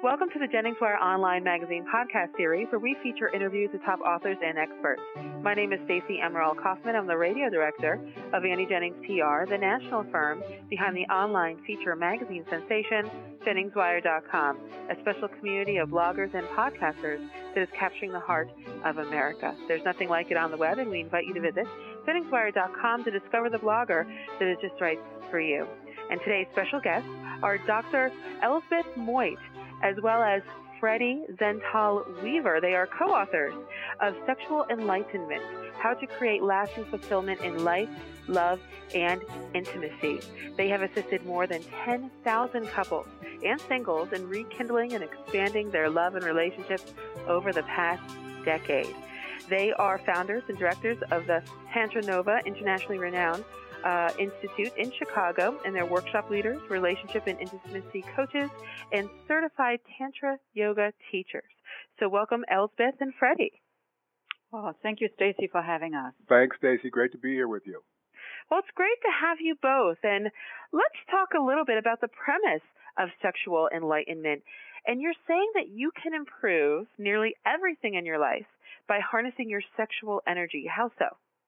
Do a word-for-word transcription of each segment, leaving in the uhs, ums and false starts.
Welcome to the JenningsWire Online Magazine podcast series, where we feature interviews with top authors and experts. My name is Stacey Emerald Kaufman. I'm the radio director of Annie Jennings P R, the national firm behind the online feature magazine sensation, Jennings Wire dot com, a special community of bloggers and podcasters that is capturing the heart of America. There's nothing like it on the web, and we invite you to visit Jennings Wire dot com to discover the blogger that is just right for you. And today's special guests are Doctor Elsbeth Moit, as well as Freddie Zental-Weaver. They are co-authors of Sexual Enlightenment, How to Create Lasting Fulfillment in Life, Love, and Intimacy. They have assisted more than ten thousand couples and singles in rekindling and expanding their love and relationships over the past decade. They are founders and directors of the Tantra Nova, internationally renowned Uh, Institute in Chicago, and they're workshop leaders, relationship and intimacy coaches, and certified Tantra yoga teachers. So welcome, Elsbeth and Freddie. Oh, thank you, Stacey, for having us. Thanks, Stacey. Great to be here with you. Well, it's great to have you both. And let's talk a little bit about the premise of sexual enlightenment. And you're saying that you can improve nearly everything in your life by harnessing your sexual energy. How so?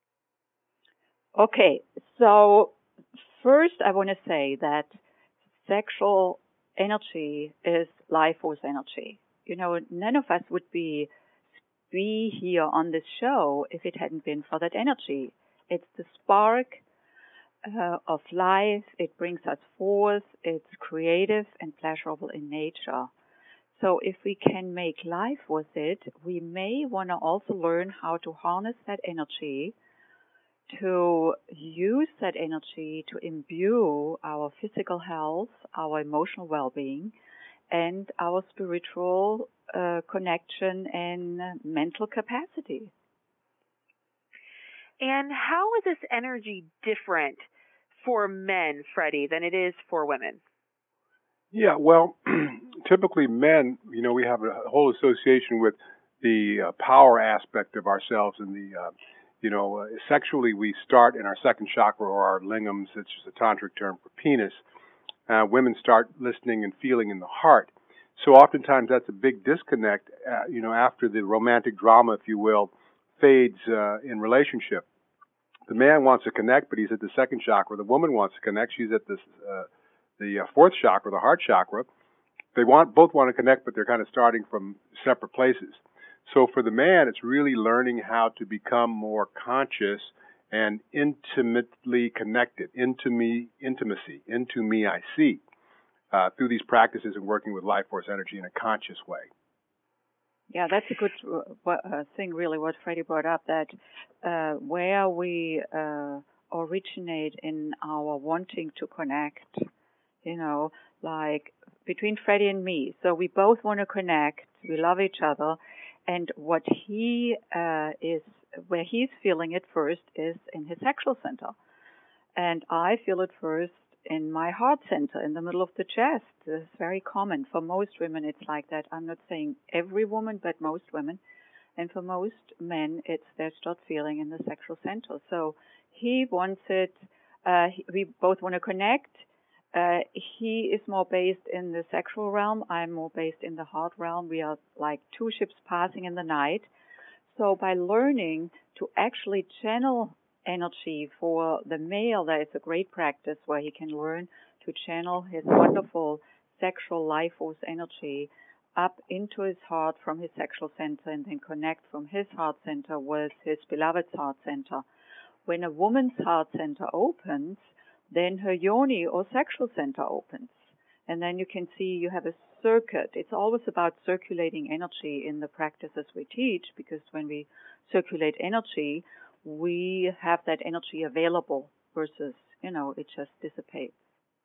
Okay, so first I want to say that sexual energy is life force energy. You know, none of us would be be here on this show if it hadn't been for that energy. It's the spark uh, of life. It brings us forth. It's creative and pleasurable in nature. So if we can make life with it, we may want to also learn how to harness that energy, to use that energy to imbue our physical health, our emotional well-being, and our spiritual uh, connection and mental capacity. And how is this energy different for men, Freddie, than it is for women? Yeah, well, typically men, you know, we have a whole association with the uh, power aspect of ourselves and the uh, You know, uh, sexually, we start in our second chakra, or our lingams, which is a tantric term for penis. Uh, women start listening and feeling in the heart. So oftentimes that's a big disconnect, uh, you know, after the romantic drama, if you will, fades uh, in relationship. The man wants to connect, but he's at the second chakra. The woman wants to connect. She's at this, uh, the uh, fourth chakra, the heart chakra. They want both want to connect, but they're kind of starting from separate places. So for the man, it's really learning how to become more conscious and intimately connected, into me, intimacy, into me I see, uh, through these practices and working with life force energy in a conscious way. Yeah, that's a good uh, thing, really, what Freddie brought up, that uh, where we uh, originate in our wanting to connect, you know, like between Freddie and me. So we both want to connect, we love each other. And what he uh, is, where he's feeling it first is in his sexual center. And I feel it first in my heart center, in the middle of the chest. It's very common. For most women, it's like that. I'm not saying every woman, but most women. And for most men, it's they start feeling in the sexual center. So he wants it, uh, we both want to connect. Uh, he is more based in the sexual realm. I'm more based in the heart realm. We are like two ships passing in the night. So by learning to actually channel energy for the male, that is a great practice where he can learn to channel his wonderful sexual life force energy up into his heart from his sexual center, and then connect from his heart center with his beloved's heart center. When a woman's heart center opens, then her yoni or sexual center opens. And then you can see you have a circuit. It's always about circulating energy in the practices we teach, because when we circulate energy, we have that energy available versus, you know, it just dissipates.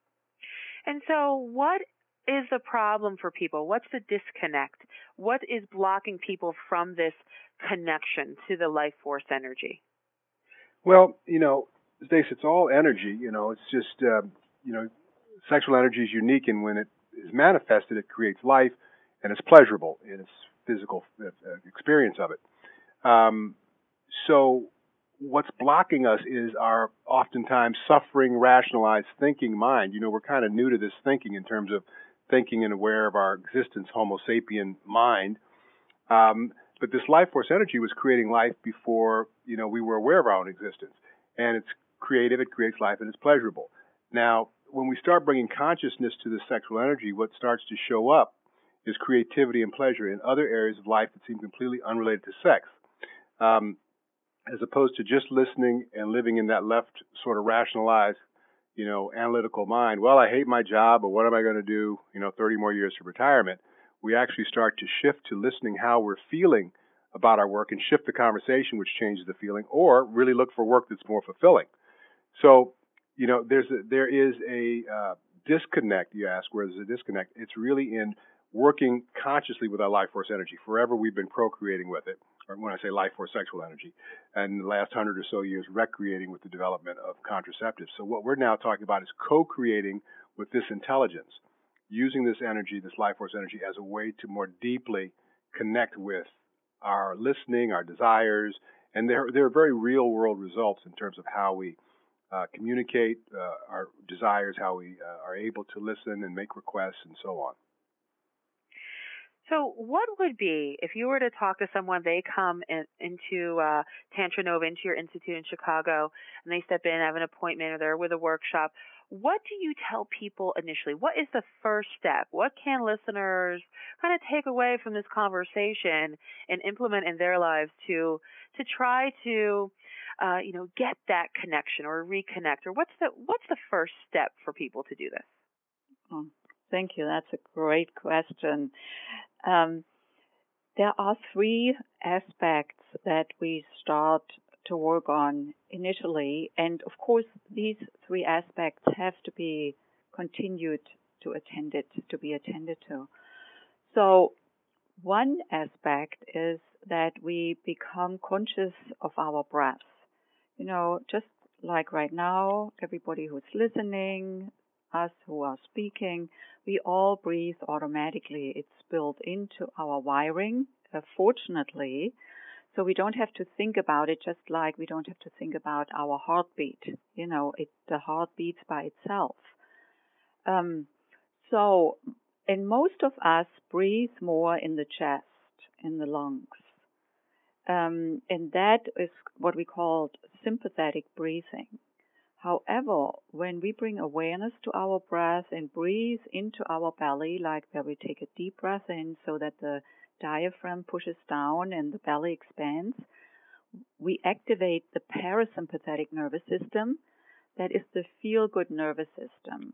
And so what is the problem for people? What's the disconnect? What is blocking people from this connection to the life force energy? Well, you know, Stacey, it's all energy. You know, it's just, uh, you know, sexual energy is unique, and when it is manifested, it creates life, and it's pleasurable in its physical uh, experience of it. Um, so what's blocking us is our oftentimes suffering, rationalized thinking mind. You know, we're kind of new to this thinking in terms of thinking and aware of our existence, Homo sapien mind. Um, but this life force energy was creating life before, you know, we were aware of our own existence. And it's creative, it creates life, and it's pleasurable. Now, when we start bringing consciousness to the sexual energy, what starts to show up is creativity and pleasure in other areas of life that seem completely unrelated to sex. Um, as opposed to just listening and living in that left sort of rationalized, you know, analytical mind. Well, I hate my job, but what am I going to do, you know, thirty more years to retirement? We actually start to shift to listening how we're feeling about our work and shift the conversation, which changes the feeling, or really look for work that's more fulfilling. So, you know, there's a, there is a uh, disconnect, you ask, where there's a disconnect. It's really in working consciously with our life force energy. Forever we've been procreating with it, or when I say life force sexual energy, and the last hundred or so years recreating with the development of contraceptives. So what we're now talking about is co-creating with this intelligence, using this energy, this life force energy, as a way to more deeply connect with our listening, our desires, and there, there are very real-world results in terms of how we uh, communicate uh, our desires, how we uh, are able to listen and make requests, and so on. So what would be, if you were to talk to someone, they come in, into uh, Tantra Nova, into your institute in Chicago, and they step in, have an appointment, or they're with a workshop, what do you tell people initially? What is the first step? What can listeners kind of take away from this conversation and implement in their lives to to try to, uh, you know, get that connection or reconnect? Or what's the what's the first step for people to do this? Oh, thank you. That's a great question. Um, there are three aspects that we start to work on initially, and of course these three aspects have to be continued to attended to be attended to. So one aspect is that we become conscious of our breath. You know, just like right now, everybody who's listening, us who are speaking, we all breathe automatically. It's built into our wiring, uh, fortunately. So we don't have to think about it, just like we don't have to think about our heartbeat. You know, it, the heart beats by itself. Um, so, and most of us breathe more in the chest, in the lungs. Um, and that is what we call sympathetic breathing. However, when we bring awareness to our breath and breathe into our belly, like where we take a deep breath in so that the diaphragm pushes down and the belly expands, we activate the parasympathetic nervous system. That is the feel-good nervous system.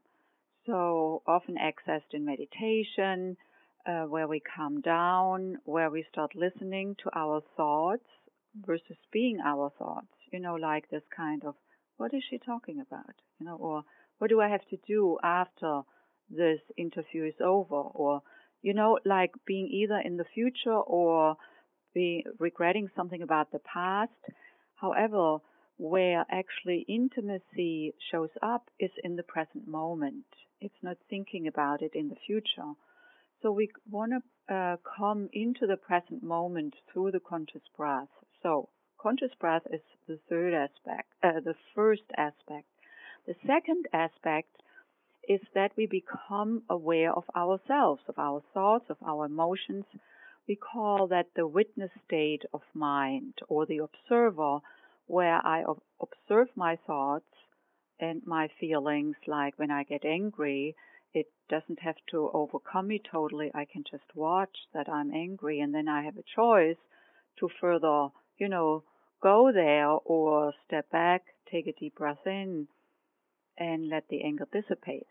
So often accessed in meditation, uh, where we calm down, where we start listening to our thoughts versus being our thoughts. You know, like this kind of, what is she talking about? You know, or what do I have to do after this interview is over? Or, you know, like being either in the future or be regretting something about the past. However, where actually intimacy shows up is in the present moment. It's not thinking about it in the future. So we want to uh, come into the present moment through the conscious breath. So conscious breath is the third aspect, uh, the first aspect. The second aspect is that we become aware of ourselves, of our thoughts, of our emotions. We call that the witness state of mind, or the observer, where I observe my thoughts and my feelings. Like when I get angry, it doesn't have to overcome me totally. I can just watch that I'm angry, and then I have a choice to further, you know, go there or step back, take a deep breath in, and let the anger dissipate.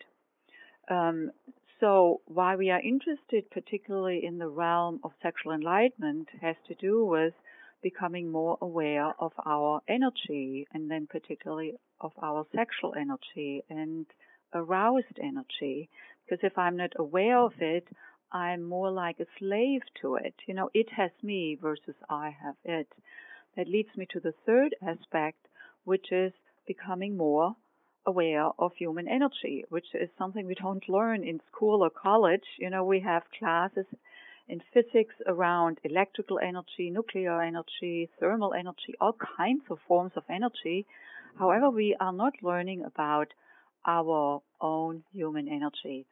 Um, so why we are interested particularly in the realm of sexual enlightenment has to do with becoming more aware of our energy, and then particularly of our sexual energy and aroused energy. Because if I'm not aware of it, I'm more like a slave to it. You know, it has me versus I have it. That leads me to the third aspect, which is becoming more aware of human energy, which is something we don't learn in school or college. You know, we have classes in physics around electrical energy, nuclear energy, thermal energy, all kinds of forms of energy. However, we are not learning about our own human energy.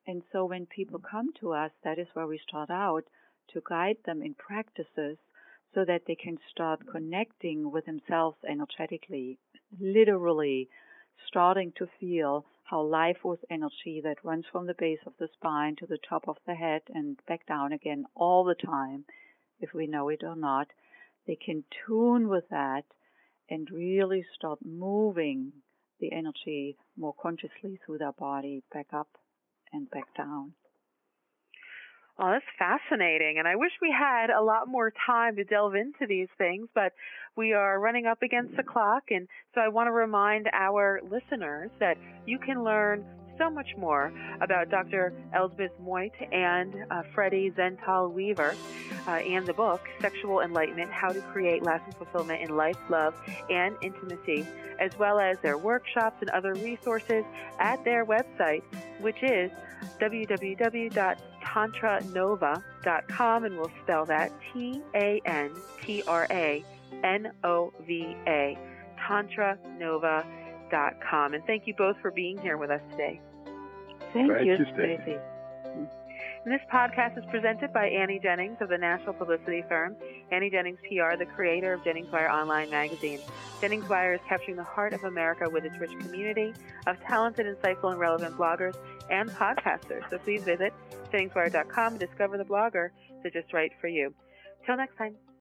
And so when people come to us, that is where we start out to guide them in practices so that they can start connecting with themselves energetically, literally starting to feel how life force energy that runs from the base of the spine to the top of the head and back down again all the time, if we know it or not, they can tune with that and really start moving the energy more consciously through their body, back up and back down. Oh, that's fascinating. And I wish we had a lot more time to delve into these things, but we are running up against the clock. And so I want to remind our listeners that you can learn so much more about Doctor Elsbeth Moit and uh, Freddie Zental Weaver uh, and the book, Sexual Enlightenment, How to Create Lasting Fulfillment in Life, Love, and Intimacy, as well as their workshops and other resources at their website, which is w w w dot tantra nova dot com, and we'll spell that T A N T R A N O V A, tantra nova dot com. And thank you both for being here with us today. Thank, Thank you, you, Stacey. And this podcast is presented by Annie Jennings of the national publicity firm Annie Jennings P R, the creator of Jennings Wire Online magazine. Jennings Wire is capturing the heart of America with its rich community of talented, insightful, and relevant bloggers and podcasters. So please visit jennings wire dot com and discover the blogger that's just right for you. Till next time.